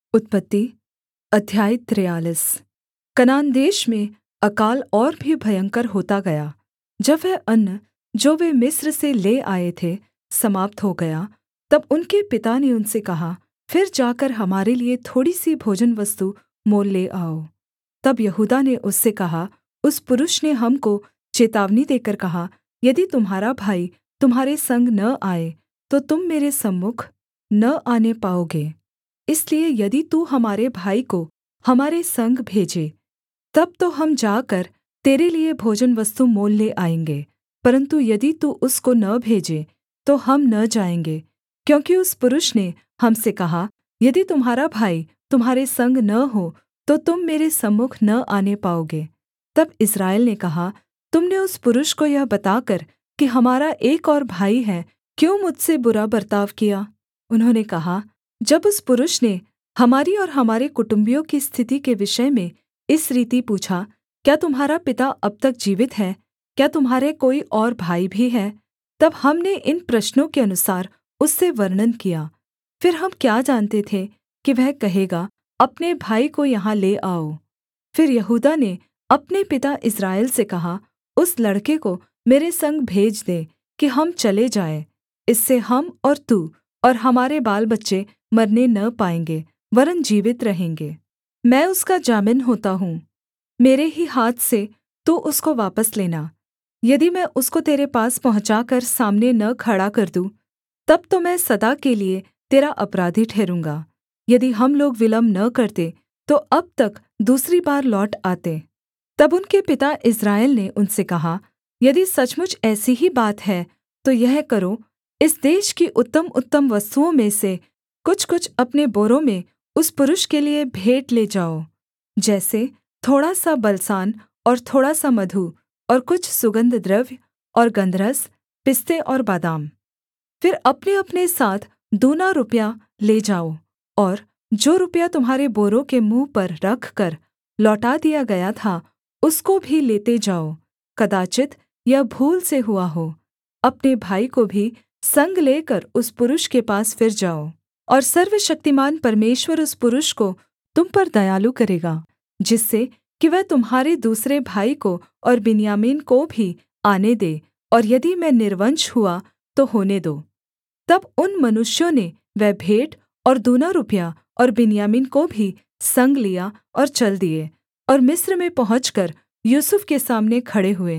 उत्पत्ति अध्याय 43। कनान देश में अकाल और भी भयंकर होता गया। जब वह अन्न जो वे मिस्र से ले आए थे समाप्त हो गया, तब उनके पिता ने उनसे कहा, फिर जाकर हमारे लिए थोड़ी सी भोजनवस्तु मोल ले आओ। तब यहूदा ने उससे कहा, उस पुरुष ने हमको चेतावनी देकर कहा, यदि तुम्हारा भाई तुम्हारे संग न आए तो तुम मेरे सम्मुख न आने पाओगे। इसलिए यदि तू हमारे भाई को हमारे संग भेजे, तब तो हम जाकर तेरे लिए भोजनवस्तु मोल ले आएँगे, परन्तु यदि तू उसको न भेजे तो हम न जाएँगे, क्योंकि उस पुरुष ने हमसे कहा, यदि तुम्हारा भाई तुम्हारे संग न हो तो तुम मेरे सम्मुख न आने पाओगे। तब इस्राएल ने कहा, तुमने उस पुरुष को यह बताकर कि हमारा एक और भाई है, क्यों मुझसे बुरा बर्ताव किया? उन्होंने कहा, जब उस पुरुष ने हमारी और हमारे कुटुम्बियों की स्थिति के विषय में इस रीति पूछा, क्या तुम्हारा पिता अब तक जीवित है? क्या तुम्हारे कोई और भाई भी है? तब हमने इन प्रश्नों के अनुसार उससे वर्णन किया। फिर हम क्या जानते थे कि वह कहेगा, अपने भाई को यहाँ ले आओ। फिर यहूदा ने अपने पिता इस्राएल से कहा, उस लड़के को मेरे संग भेज दे कि हम चले जाएँ। इससे हम और तू और हमारे बालबच्चे मरने न पाएँगे, वरन् जीवित रहेंगे। मैं उसका जामिन होता हूँ। मेरे ही हाथ से तू उसको वापस लेना। यदि मैं उसको तेरे पास पहुँचाकर सामने न खड़ा कर दूँ, तब तो मैं सदा के लिए तेरा अपराधी ठहरूँगा। यदि हम लोग विलम्ब न करते तो अब तक दूसरी बार लौट आते। तब उनके पिता इस्राएल ने उनसे कहा, यदि सचमुच ऐसी ही बात है तो यह करो, इस देश की उत्तमउत्तम वस्तुओं में से कुछ कुछ अपने बोरों में उस पुरुष के लिये भेंट ले जाओ, जैसे थोड़ा सा बलसान और थोड़ा सा मधु और कुछ सुगन्धद्रव्य और गन्धरस, पिस्ते और बादाम। फिर अपनेअपने साथ दूना रुपया ले जाओ, और जो रुपया तुम्हारे बोरों के मुँह पर रखकर लौटा दिया गया था उसको भी लेते जाओ। कदाचित् यह भूल से हुआ हो। अपने भाई को भी संग लेकर उस पुरुष के पास फिर जाओ, और सर्वशक्तिमान परमेश्वर उस पुरुष को तुम पर दयालु करेगा, जिससे कि वह तुम्हारे दूसरे भाई को और बिन्यामीन को भी आने दे, और यदि मैं निर्वंश हुआ तो होने दो। तब उन मनुष्यों ने वह भेंट और दूना रुपया और बिन्यामीन को भी संग लिया और चल दिए, और मिस्र में पहुँचकर यूसुफ के सामने खड़े हुए।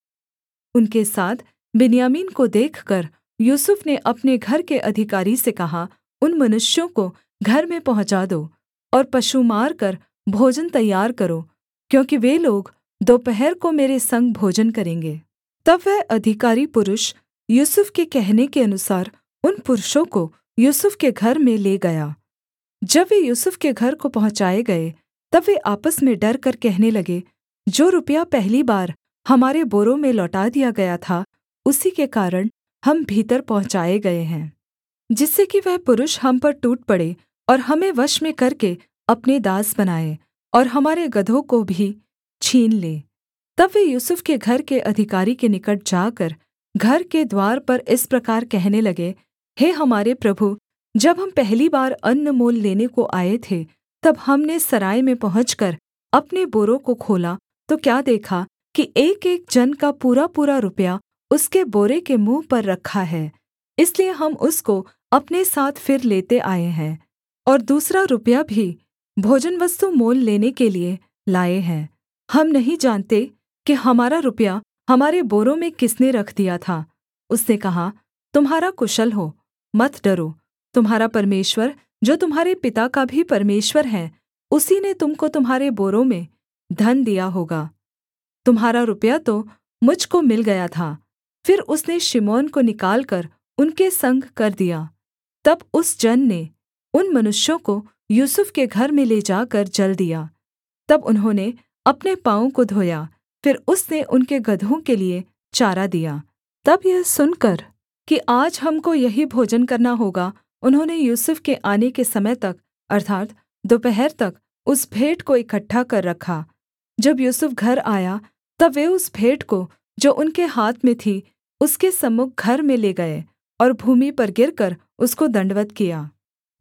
उनके साथ बिन्यामीन को देखकर यूसुफ ने अपने घर के अधिकारी से कहा, उन मनुष्यों को घर में पहुँचा दो और पशु मारकर भोजन तैयार करो, क्योंकि वे लोग दोपहर को मेरे संग भोजन करेंगे। तब वह अधिकारी पुरुष यूसुफ के कहने के अनुसार उन पुरुषों को यूसुफ के घर में ले गया। जब वे यूसुफ के घर को पहुँचाए गए, तब वे आपस में डर कर कहने लगे, जो रुपया पहली बार हमारे बोरों में लौटा दिया गया था, उसी के कारण हम भीतर पहुँचाए गए हैं, जिससे कि वह पुरुष हम पर टूट पड़े और हमें वश में करके अपने दास बनाए और हमारे गदहों को भी छीन ले। तब वे यूसुफ के घर के अधिकारी के निकट जाकर घर के द्वार पर इस प्रकार कहने लगे, हे हमारे प्रभु, जब हम पहली बार अन्न मोल लेने को आए थे, तब हमने सराय में पहुँचकर अपने बोरों को खोला तो क्या देखा कि एक-एक जन का पूरा-पूरा रुपया उसके बोरे के मुँह पर रखा है। इसलिए हम उसको अपने साथ फिर लेते आए हैं, और दूसरा रुपया भी भोजनवस्तु मोल लेने के लिए लाए हैं। हम नहीं जानते कि हमारा रुपया हमारे बोरों में किसने रख दिया था। उसने कहा, तुम्हारा कुशल हो, मत डरो। तुम्हारा परमेश्वर, जो तुम्हारे पिता का भी परमेश्वर है, उसी ने तुम को तुम्हारे बोरों में धन दिया होगा। तुम्हारा रुपया तो मुझ को मिल गया था। फिर उसने शिमोन को निकालकर उनके संग कर दिया। तब उस जन ने उन मनुष्यों को यूसुफ के घर में ले जाकर जल दिया। तब उन्होंने अपने पाँवों को धोया, फिर उसने उनके गदहों के लिए चारा दिया। तब यह सुनकर कि आज हमको यही भोजन करना होगा, उन्होंने यूसुफ के आने के समय तक अर्थात् दोपहर तक उस भेंट को इकट्ठा कर रखा। जब यूसुफ घर आया, तब वे उस भेंट को जो उनके हाथ में थी उसके सम्मुख घर में ले गए और भूमि पर गिरकर उसको दण्डवत् किया।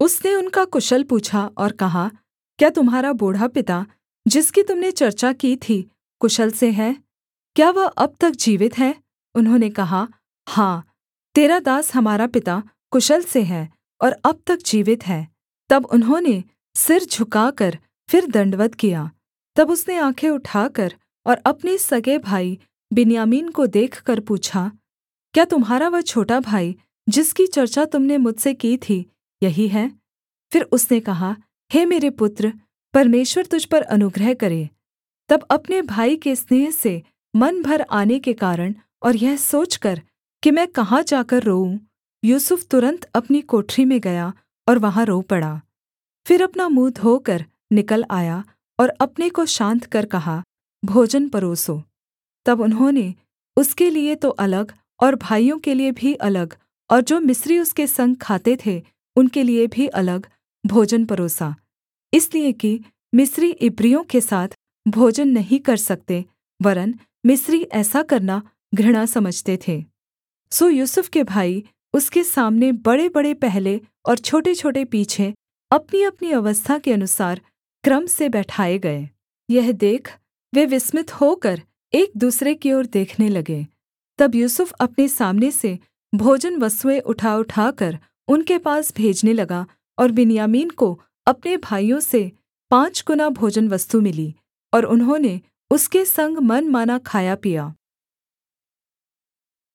उसने उनका कुशल पूछा और कहा, क्या तुम्हारा बूढ़ा पिता, जिसकी तुमने चर्चा की थी, कुशल से है? क्या वह अब तक जीवित है? उन्होंने कहा, हाँ, तेरा दास हमारा पिता कुशल से है और अब तक जीवित है। तब उन्होंने सिर झुकाकर फिर दण्डवत् किया। तब उसने आँखें उठाकर और अपने सगे भाई बिन्यामीन को देखकर पूछा, क्या तुम्हारा वह छोटा भाई, जिसकी चर्चा तुम ने मुझसे की थी, यही है? फिर उसने कहा, हे मेरे पुत्र, परमेश्वर तुझ पर अनुग्रह करे। तब अपने भाई के स्नेह से मन भर आने के कारण और यह सोचकर कि मैं कहाँ जाकर रोऊँ, यूसुफ तुरन्त अपनी कोठरी में गया और वहाँ रो पड़ा। फिर अपना मुँह धोकर निकल आया और अपने को शान्त कर कहा, भोजन परोसो। तब उन्होंने उसके लिए तो अलग और भाइयों के लिए भी अलग और जो मिस्री उसके संग खाते थे उनके लिए भी अलग भोजन परोसा, इसलिए कि मिस्री इब्रियों के साथ भोजन नहीं कर सकते, वरन् मिस्री ऐसा करना घृणा समझते थे। सो यूसुफ के भाई उसके सामने बड़ेबड़े पहले और छोटेछोटे पीछे अपनीअपनी अवस्था के अनुसार क्रम से बैठाए गए। यह देख वे विस्मित होकर एक दूसरे की ओर देखने लगे। तब यूसुफ अपने सामने से भोजन वस्तुएँ उठा उठाकर उनके पास भेजने लगा और बिन्यामीन को अपने भाइयों से 5 गुना भोजन वस्तु मिली और उन्होंने उसके संग मनमाना खाया पिया।